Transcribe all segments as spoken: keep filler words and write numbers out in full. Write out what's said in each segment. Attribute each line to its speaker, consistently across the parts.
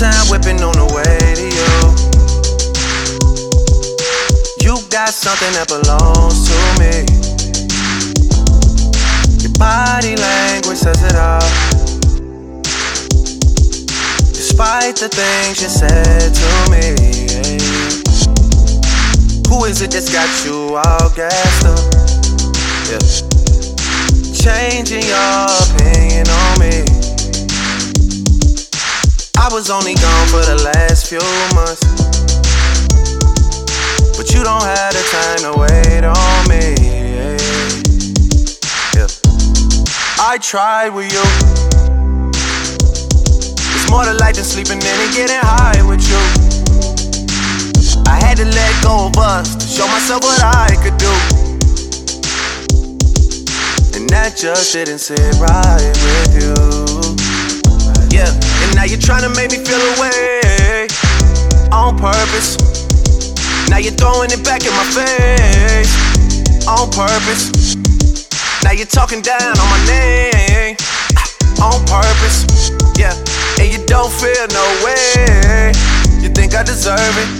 Speaker 1: time whipping on the way to you. You got something that belongs to me. Your body language says it all. Despite the things you said to me, who is it that's got you all gassed up? Yeah. Changing your opinion on me. I was only gone for the last few months, but you don't have the time to wait on me. Yeah. I tried with you. It's more to life than sleeping in and getting high with you. I had to let go of us to show myself what I could do, and that just didn't sit right with you. Yeah, and now you're trying to make me feel away on purpose. Now you're throwing it back in my face on purpose. Now you're talking down on my name on purpose. Yeah, and you don't feel no way. You think I deserve it?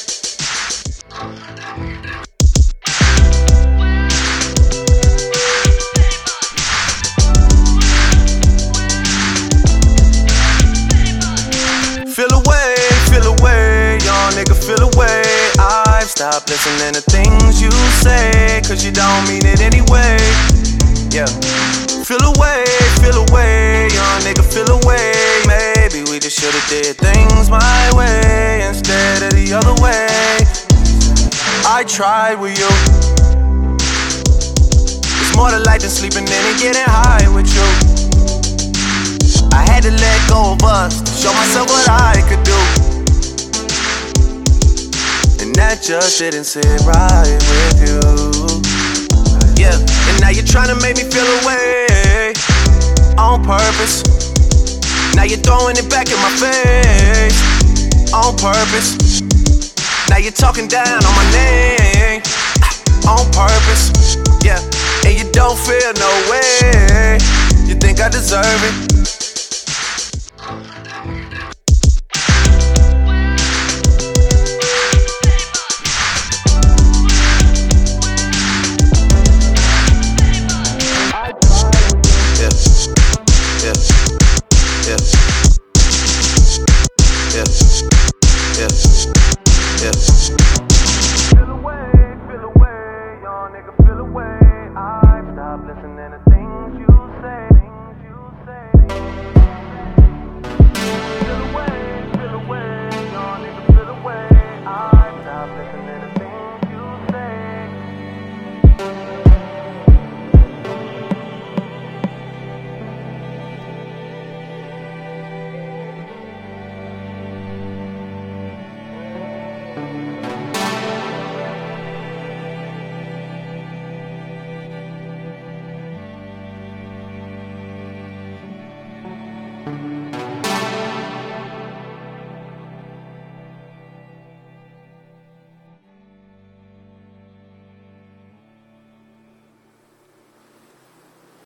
Speaker 1: Feel away, feel away, young nigga, feel away. I've stopped listening to things you say, cause you don't mean it anyway. Yeah. Feel away, feel away, young nigga, feel away. Maybe we just should've did things my way instead of the other way. I tried with you. It's more to life than sleeping in and getting high with you. I had to let go of us to show myself what I could do, and that just didn't sit right with you. Yeah, and now you're trying to make me feel away on purpose. Now you're throwing it back in my face on purpose. Now you're talking down on my name on purpose. Yeah, and you don't feel no way. You think I deserve it?
Speaker 2: Thank you.